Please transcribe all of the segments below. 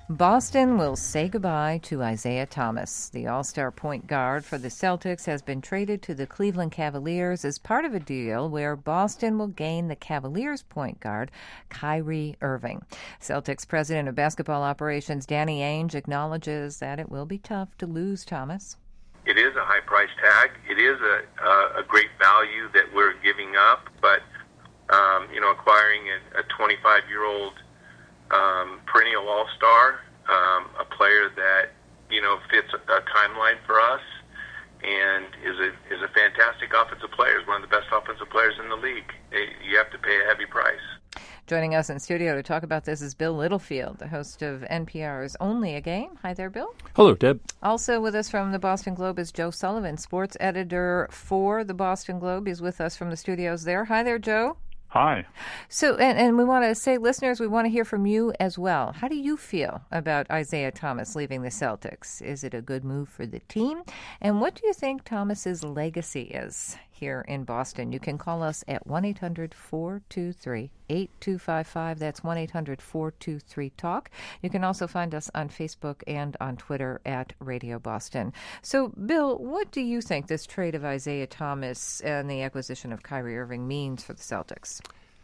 Boston will say goodbye to Isaiah Thomas. The all-star point guard for the Celtics has been traded to the Cleveland Cavaliers as part of a deal where Boston will gain the Cavaliers point guard, Kyrie Irving. Celtics president of basketball operations, Danny Ainge, acknowledges that it will be tough to lose Thomas. It is a high price tag. It is a great value that we're giving up, but acquiring a 25-year-old perennial all-star, a player that fits a timeline for us, and is a fantastic offensive player. Is one of the best offensive players in the league. You have to pay a heavy price. Joining us in studio to talk about this is Bill Littlefield, the host of NPR's Only a Game. Hi there, Bill. Hello, Deb. Also with us from the Boston Globe is Joe Sullivan, sports editor for the Boston Globe. He's with us from the studios there. Hi there, Joe. Hi. So, and we want to say, listeners, we want to hear from you as well. How do you feel about Isaiah Thomas leaving the Celtics? Is it a good move for the team? And what do you think Thomas's legacy is here in Boston? You can call us at 1-800-423-8255. That's 1-800-423-TALK. You can also find us on Facebook and on Twitter at Radio Boston. So, Bill, what do you think this trade of Isaiah Thomas and the acquisition of Kyrie Irving means for the Celtics?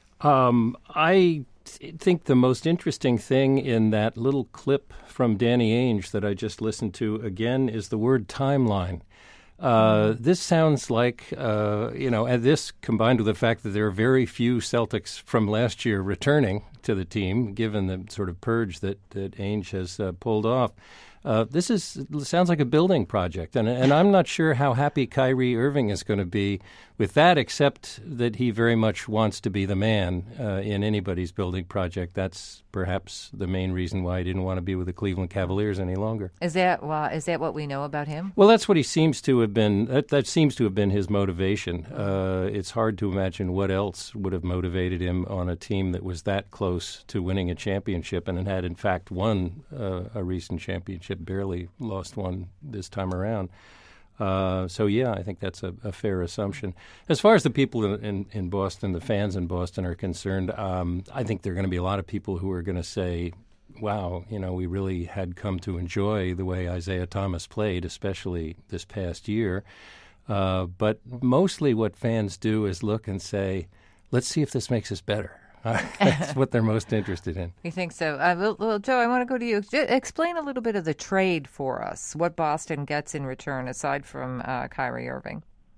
I think the most interesting thing in that little clip from Danny Ainge that I just listened to again is the word timeline. This sounds like, and this combined with the fact that there are very few Celtics from last year returning to the team, given the sort of purge that Ainge has pulled off. This sounds like a building project, and I'm not sure how happy Kyrie Irving is going to be with that, except that he very much wants to be the man in anybody's building project. That's perhaps the main reason why he didn't want to be with the Cleveland Cavaliers any longer. Is that what we know about him? Well, that's what he seems to have been. That seems to have been his motivation. It's hard to imagine what else would have motivated him on a team that was that close to winning a championship and had, in fact, won a recent championship, barely lost one this time around. I think that's a fair assumption. As far as the people in Boston, the fans in Boston are concerned, I think there are going to be a lot of people who are going to say, wow, we really had come to enjoy the way Isaiah Thomas played, especially this past year. But mostly what fans do is look and say, let's see if this makes us better. That's what they're most interested in. You think so? Well, Joe, I want to go to you. Explain a little bit of the trade for us, what Boston gets in return, aside from Kyrie Irving.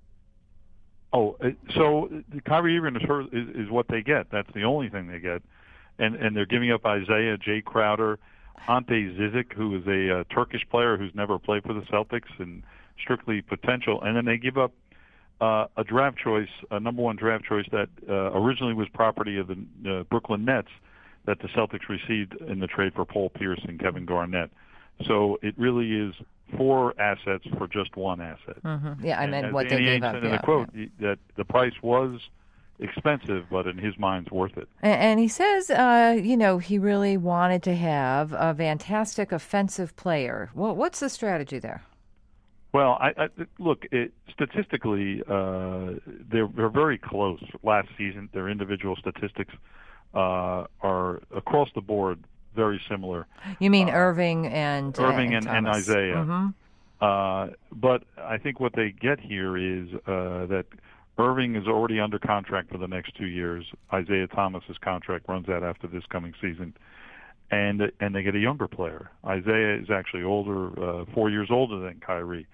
So the Kyrie Irving is what they get. That's the only thing they get. And they're giving up Isaiah, Jay Crowder, Ante Zizic, who is a Turkish player who's never played for the Celtics and strictly potential. And then they give up a draft choice, a number one draft choice that originally was property of the Brooklyn Nets that the Celtics received in the trade for Paul Pierce and Kevin Garnett. So it really is 4 assets for just 1 asset. Mm-hmm. Yeah, I meant what Danny they gave Ainge up. said in the quote that the price was expensive, but in his mind's worth it. And he says, he really wanted to have a fantastic offensive player. Well, what's the strategy there? Well, look, statistically, they're very close. Last season, their individual statistics are across the board very similar. You mean Irving and Isaiah. Mm-hmm. But I think what they get here is that Irving is already under contract for the next 2 years. Isaiah Thomas's contract runs out after this coming season. And they get a younger player. Isaiah is actually older, 4 years older than Kyrie.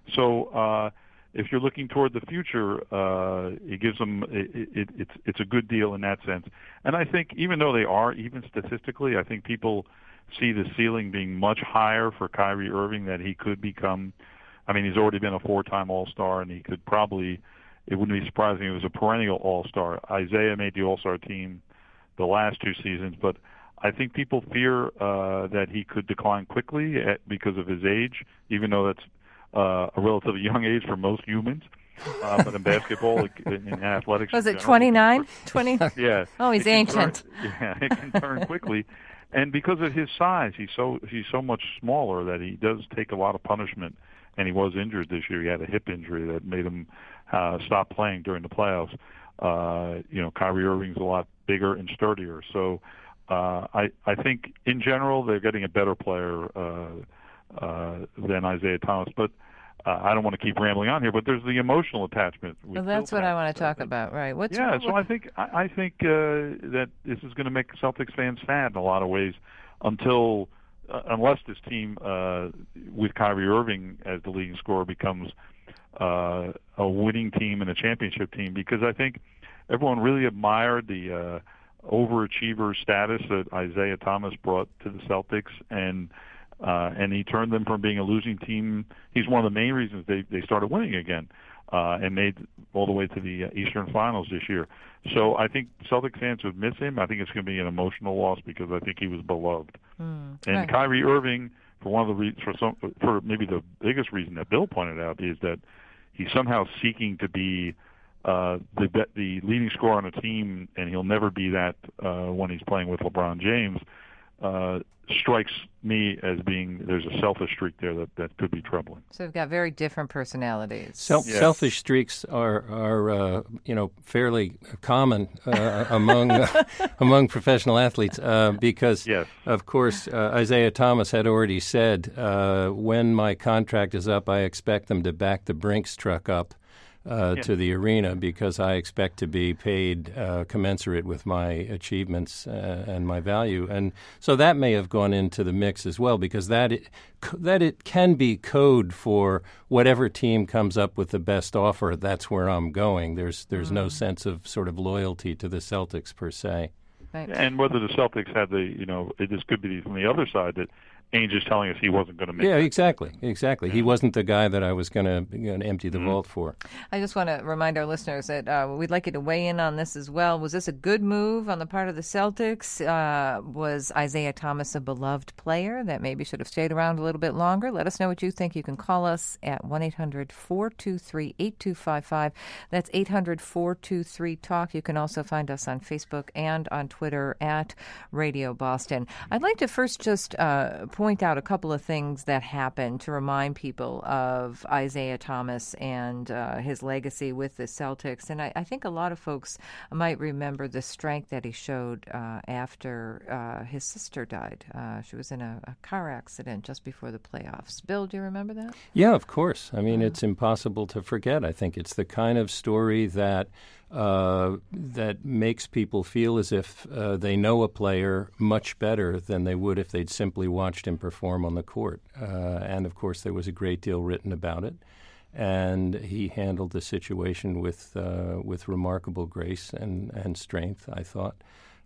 So if you're looking toward the future, it gives them it's a good deal in that sense. And I think even though they are even statistically, I think people see the ceiling being much higher for Kyrie Irving, that he could become. I mean, he's already been a 4-time All-Star, and he could probably. It wouldn't be surprising if he was a perennial All-Star. Isaiah made the All-Star team the last 2 seasons, but I think people fear that he could decline quickly because of his age, even though that's a relatively young age for most humans. But in basketball, in athletics... Was it 29? 20? Yeah. Oh, he's ancient. It can turn quickly. And because of his size, he's so much smaller that he does take a lot of punishment. And he was injured this year. He had a hip injury that made him stop playing during the playoffs. Kyrie Irving's a lot bigger and sturdier. So I think in general they're getting a better player than Isaiah Thomas, but I don't want to keep rambling on here. But there's the emotional attachment. Well, that's what I want to talk about, right? So I think that this is going to make Celtics fans sad in a lot of ways unless this team with Kyrie Irving as the leading scorer becomes a winning team and a championship team, because I think everyone really admired the overachiever status that Isaiah Thomas brought to the Celtics, and he turned them from being a losing team. He's one of the main reasons they started winning again and made all the way to the Eastern Finals this year. So I think Celtics fans would miss him. I think it's going to be an emotional loss because I think he was beloved. And right. Kyrie Irving, for maybe the biggest reason that Bill pointed out, is that he's somehow seeking to be the leading scorer on a team, and he'll never be that when he's playing with LeBron James. Strikes me as being there's a selfish streak there that could be troubling. So they've got very different personalities. Selfish streaks are fairly common among professional athletes because, of course, Isaiah Thomas had already said, when my contract is up, I expect them to back the Brinks truck up to the arena because I expect to be paid commensurate with my achievements and my value. And so that may have gone into the mix as well, because that it can be code for whatever team comes up with the best offer, that's where I'm going. There's no sense of sort of loyalty to the Celtics per se. Right. And whether the Celtics had this could be from the other side that Ainge is telling us he wasn't going to make. Yeah, exactly. Yeah. He wasn't the guy that I was going to empty the vault for. I just want to remind our listeners that we'd like you to weigh in on this as well. Was this a good move on the part of the Celtics? Was Isaiah Thomas a beloved player that maybe should have stayed around a little bit longer? Let us know what you think. You can call us at 1-800-423-8255. That's 800-423-TALK. You can also find us on Facebook and on Twitter at Radio Boston. I'd like to first just point out a couple of things that happened to remind people of Isaiah Thomas and his legacy with the Celtics. And I think a lot of folks might remember the strength that he showed after his sister died. She was in a car accident just before the playoffs. Bill, do you remember that? Yeah, of course. I mean, it's impossible to forget. I think it's the kind of story that makes people feel as if they know a player much better than they would if they'd simply watched him perform on the court. And, of course, there was a great deal written about it. And he handled the situation with remarkable grace and strength, I thought.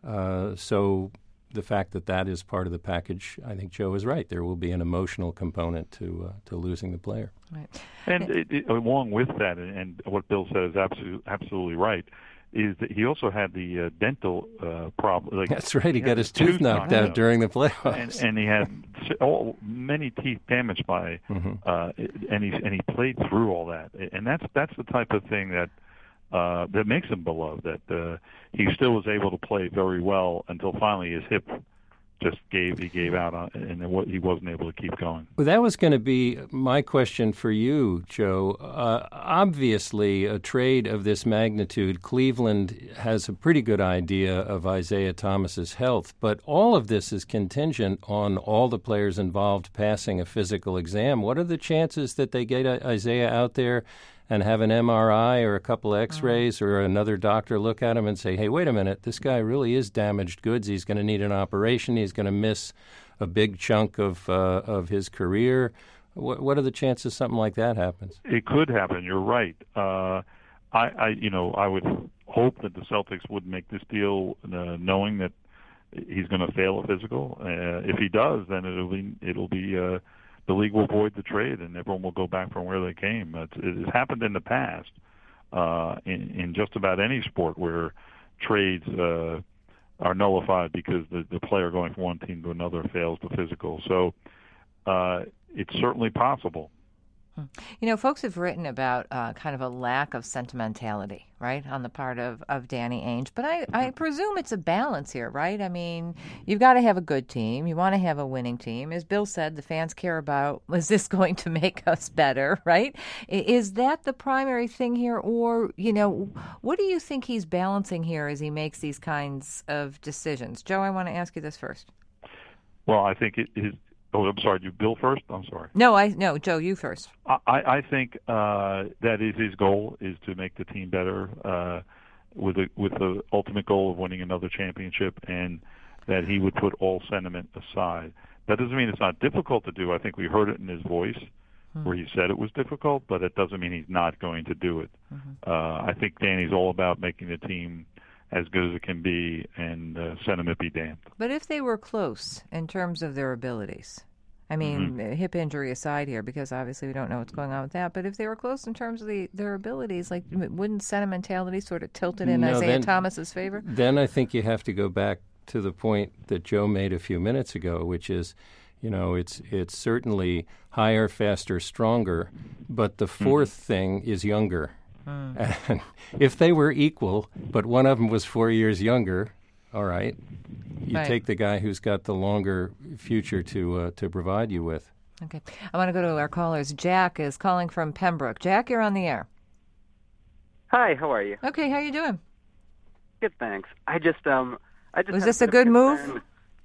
So the fact that is part of the package, I think Joe is right. There will be an emotional component to losing the player. Right. And along with that, and what Bill said is absolutely right, is that he also had the dental problem. That's right. He got his tooth knocked out during the playoffs, and he had many teeth damaged by, and he played through all that. And that's the type of thing that makes him beloved. That he still was able to play very well until finally his hip just gave out on, and he wasn't able to keep going. Well, that was going to be my question for you, Joe. Obviously, a trade of this magnitude, Cleveland has a pretty good idea of Isaiah Thomas's health, but all of this is contingent on all the players involved passing a physical exam. What are the chances that they get Isaiah out there and have an MRI or a couple of X-rays or another doctor look at him and say, hey, wait a minute, this guy really is damaged goods. He's going to need an operation. He's going to miss a big chunk of his career. What are the chances something like that happens? It could happen. You're right. I would hope that the Celtics would make this deal knowing that he's going to fail a physical. If he does, then it'll be the league will void the trade, and everyone will go back from where they came. It has happened in the past in just about any sport where trades are nullified because the player going from one team to another fails the physical. So it's certainly possible. Folks have written about kind of a lack of sentimentality, right, on the part of Danny Ainge. But I presume it's a balance here, right? I mean, you've got to have a good team. You want to have a winning team. As Bill said, the fans care about, is this going to make us better, right? Is that the primary thing here? Or, what do you think he's balancing here as he makes these kinds of decisions? Joe, I want to ask you this first. Well, I think it is. Oh, I'm sorry. You Bill first? I'm sorry. No, Joe, you first. I think that is his goal, is to make the team better with the ultimate goal of winning another championship, and that he would put all sentiment aside. That doesn't mean it's not difficult to do. I think we heard it in his voice where he said it was difficult, but it doesn't mean he's not going to do it. I think Danny's all about making the team as good as it can be, and sentiment be damned. But if they were close in terms of their abilities, I mean, hip injury aside here, because obviously we don't know what's going on with that, but if they were close in terms of their abilities, like, wouldn't sentimentality sort of tilt it in Isaiah Thomas's favor? Then I think you have to go back to the point that Joe made a few minutes ago, which is, it's certainly higher, faster, stronger, but the fourth thing is younger. And if they were equal, but one of them was 4 years younger, all right, you take the guy who's got the longer future to provide you with. Okay. I want to go to our callers. Jack is calling from Pembroke. Jack, you're on the air. Hi, how are you? Okay, how you doing? Good, thanks. I just was this a good move?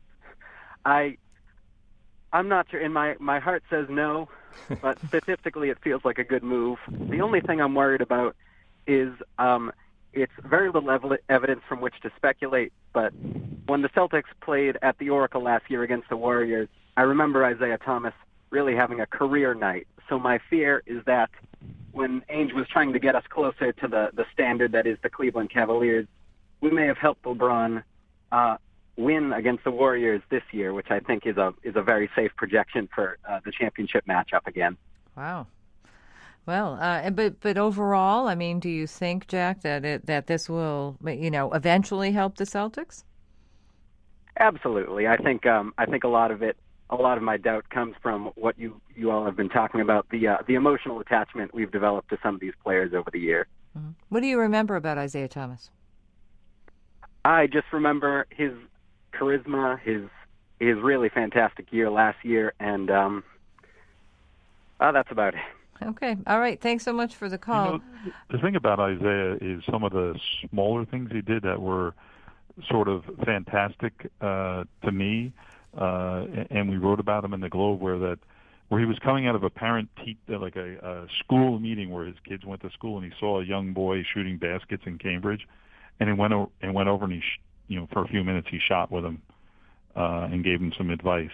I'm not sure. In my heart says no, but statistically it feels like a good move. The only thing I'm worried about is it's very little evidence from which to speculate, but when the Celtics played at the Oracle last year against the Warriors, I remember Isaiah Thomas really having a career night. So my fear is that when Ainge was trying to get us closer to the standard that is the Cleveland Cavaliers, we may have helped LeBron win against the Warriors this year, which I think is a very safe projection for the championship matchup again. Wow. Well, but overall, I mean, do you think, Jack, that this will, eventually help the Celtics? Absolutely. I think a lot of my doubt comes from what you all have been talking about, the emotional attachment we've developed to some of these players over the year. Mm-hmm. What do you remember about Isaiah Thomas? I just remember his charisma, his really fantastic year last year, and that's about it. Okay. All right. Thanks so much for the call. The thing about Isaiah is some of the smaller things he did that were sort of fantastic to me, and we wrote about him in the Globe, where he was coming out of a a school meeting where his kids went to school, and he saw a young boy shooting baskets in Cambridge, and he went over and for a few minutes he shot with him and gave him some advice.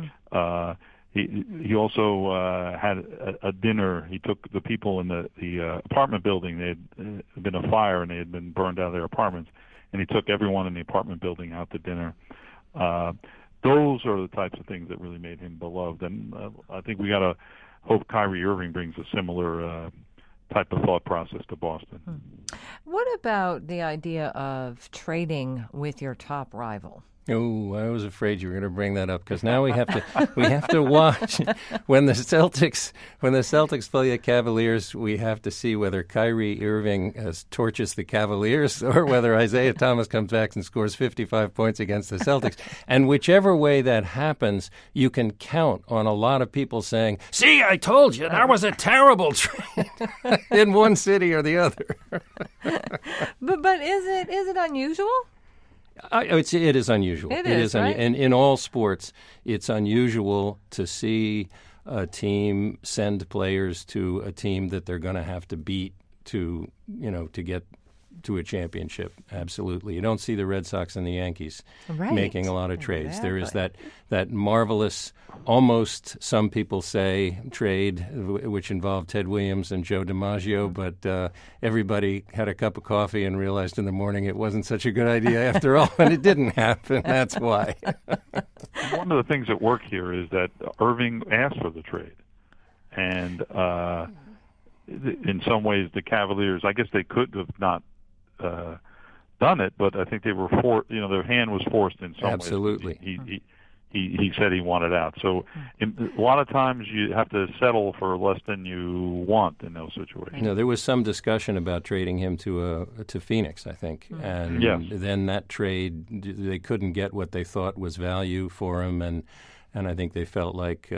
He also had a dinner. He took the people in the apartment building. There had been a fire and they had been burned out of their apartments, and he took everyone in the apartment building out to dinner. Those are the types of things that really made him beloved, and I think we got to hope Kyrie Irving brings a similar type of thought process to Boston. What about the idea of trading with your top rival? Oh, I was afraid you were going to bring that up, because now we have to watch when the Celtics play the Cavaliers. We have to see whether Kyrie Irving torches the Cavaliers or whether Isaiah Thomas comes back and scores 55 points against the Celtics. And whichever way that happens, you can count on a lot of people saying, "See, I told you that was a terrible trade," in one city or the other. But is it unusual? It is unusual. It is, right? And in all sports, it's unusual to see a team send players to a team that they're going to have to beat to get to a championship. Absolutely. You don't see the Red Sox and the Yankees making a lot of trades. Exactly. There is that marvelous, almost, some people say, trade, which involved Ted Williams and Joe DiMaggio, but everybody had a cup of coffee and realized in the morning it wasn't such a good idea after all, and it didn't happen. That's why. One of the things at work here is that Irving asked for the trade. And in some ways, the Cavaliers, I guess they could have not done it, but I think they were their hand was forced in some Absolutely. ways. he said he wanted out. So a lot of times you have to settle for less than you want in those situations. There was some discussion about trading him to Phoenix, I think, and then that trade, they couldn't get what they thought was value for him, and I think they felt like,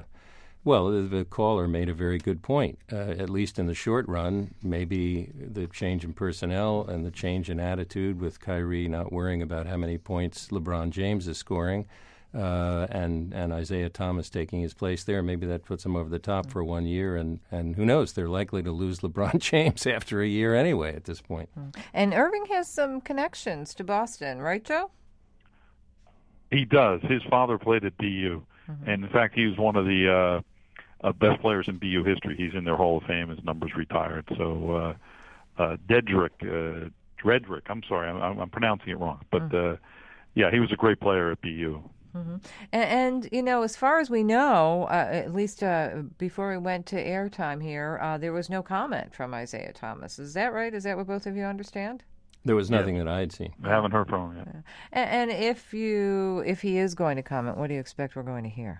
the caller made a very good point. At least in the short run, maybe the change in personnel and the change in attitude with Kyrie not worrying about how many points LeBron James is scoring, and Isaiah Thomas taking his place there, maybe that puts him over the top for 1 year, and who knows, they're likely to lose LeBron James after a year anyway at this point. And Irving has some connections to Boston, right, Joe? He does. His father played at BU, and in fact, he was one of the best players in BU history. He's in their Hall of Fame. His number's retired. So Dredrick, I'm sorry, I'm pronouncing it wrong, but he was a great player at BU. And as far as we know, at least before we went to airtime here, there was no comment from Isaiah Thomas. Is that right? Is that what both of you understand? There was nothing that I had seen. I haven't heard from him yet. And if he is going to comment, what do you expect we're going to hear?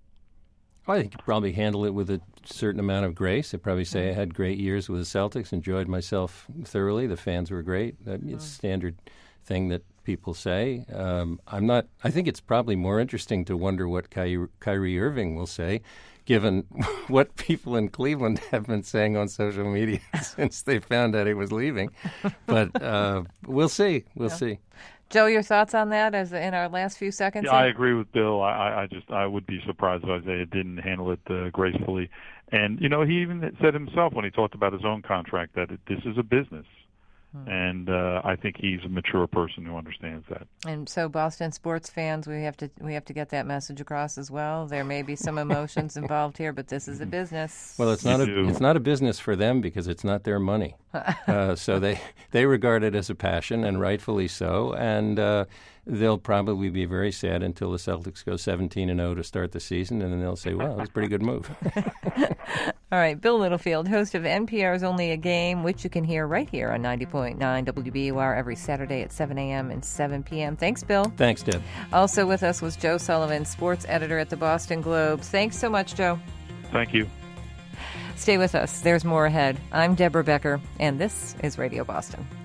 I think he'd probably handle it with a certain amount of grace. I'd probably say I had great years with the Celtics, enjoyed myself thoroughly. The fans were great. It's a standard thing that people say. I think it's probably more interesting to wonder what Kyrie Irving will say, given what people in Cleveland have been saying on social media since they found out he was leaving. But we'll see. We'll see. Joe, your thoughts on that as in our last few seconds? Yeah, I agree with Bill. I would be surprised if Isaiah didn't handle it gracefully. And, he even said himself when he talked about his own contract that this is a business. And I think he's a mature person who understands that. And so, Boston sports fans, we have to get that message across as well. There may be some emotions involved here, but this is a business. Well, it's not a business for them because it's not their money. So they regard it as a passion, and rightfully so. And they'll probably be very sad until the Celtics go 17-0 to start the season, and then they'll say, "Well, it was a pretty good move." All right, Bill Littlefield, host of NPR's Only a Game, which you can hear right here on 90.9 WBUR every Saturday at 7 a.m. and 7 p.m. Thanks, Bill. Thanks, Deb. Also with us was Joe Sullivan, sports editor at the Boston Globe. Thanks so much, Joe. Thank you. Stay with us. There's more ahead. I'm Deborah Becker, and this is Radio Boston.